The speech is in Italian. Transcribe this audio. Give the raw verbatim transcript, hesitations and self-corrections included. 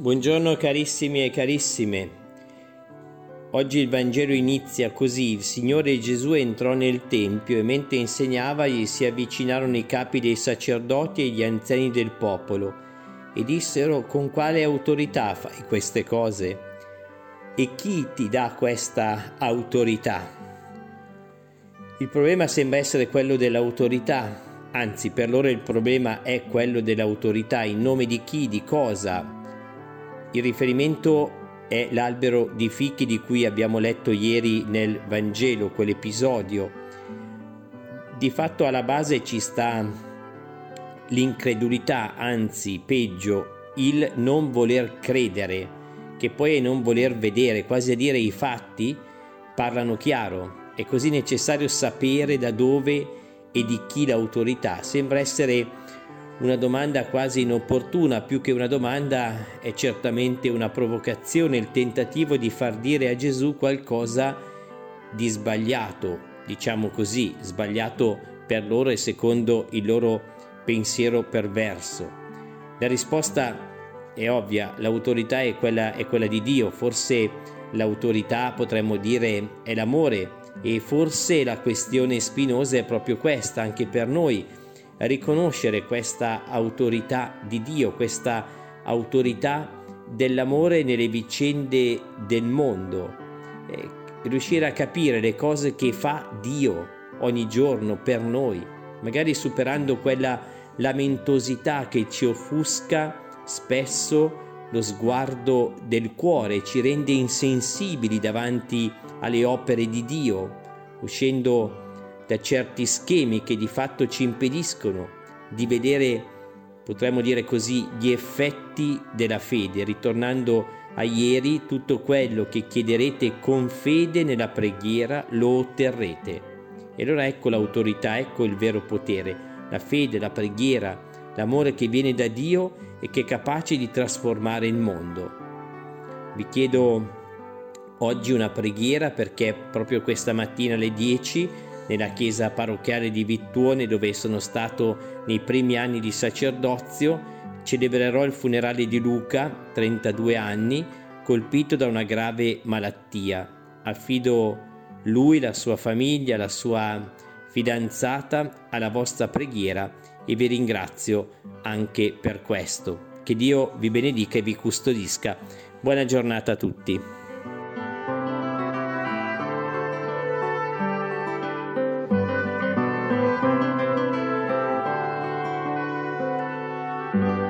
Buongiorno carissimi e carissime. Oggi il Vangelo inizia così: il Signore Gesù entrò nel Tempio e mentre insegnava gli si avvicinarono i capi dei sacerdoti e gli anziani del popolo e dissero: con quale autorità fai queste cose? E chi ti dà questa autorità? Il problema sembra essere quello dell'autorità, anzi per loro il problema è quello dell'autorità. In nome di chi, di cosa? Il riferimento è l'albero di fichi di cui abbiamo letto ieri nel Vangelo, quell'episodio. Di fatto alla base ci sta l'incredulità, anzi peggio, il non voler credere, che poi è non voler vedere, quasi a dire i fatti parlano chiaro. È così necessario sapere da dove e di chi l'autorità. Sembra essere una domanda quasi inopportuna, più che una domanda è certamente una provocazione, il tentativo di far dire a Gesù qualcosa di sbagliato, diciamo così, sbagliato per loro e secondo il loro pensiero perverso. La risposta è ovvia: l'autorità è quella, è quella di Dio. Forse l'autorità, potremmo dire, è l'amore, e forse la questione spinosa è proprio questa, anche per noi, riconoscere questa autorità di Dio, questa autorità dell'amore nelle vicende del mondo, eh, riuscire a capire le cose che fa Dio ogni giorno per noi, magari superando quella lamentosità che ci offusca spesso lo sguardo del cuore, ci rende insensibili davanti alle opere di Dio, uscendo da certi schemi che di fatto ci impediscono di vedere, potremmo dire così, gli effetti della fede. Ritornando a ieri, tutto quello che chiederete con fede nella preghiera lo otterrete. E allora ecco l'autorità, ecco il vero potere, la fede, la preghiera, l'amore che viene da Dio e che è capace di trasformare il mondo. Vi chiedo oggi una preghiera, perché proprio questa mattina alle dieci nella chiesa parrocchiale di Vittuone, dove sono stato nei primi anni di sacerdozio, celebrerò il funerale di Luca, trentadue anni, colpito da una grave malattia. Affido lui, la sua famiglia, la sua fidanzata alla vostra preghiera e vi ringrazio anche per questo. Che Dio vi benedica e vi custodisca. Buona giornata a tutti. Thank you.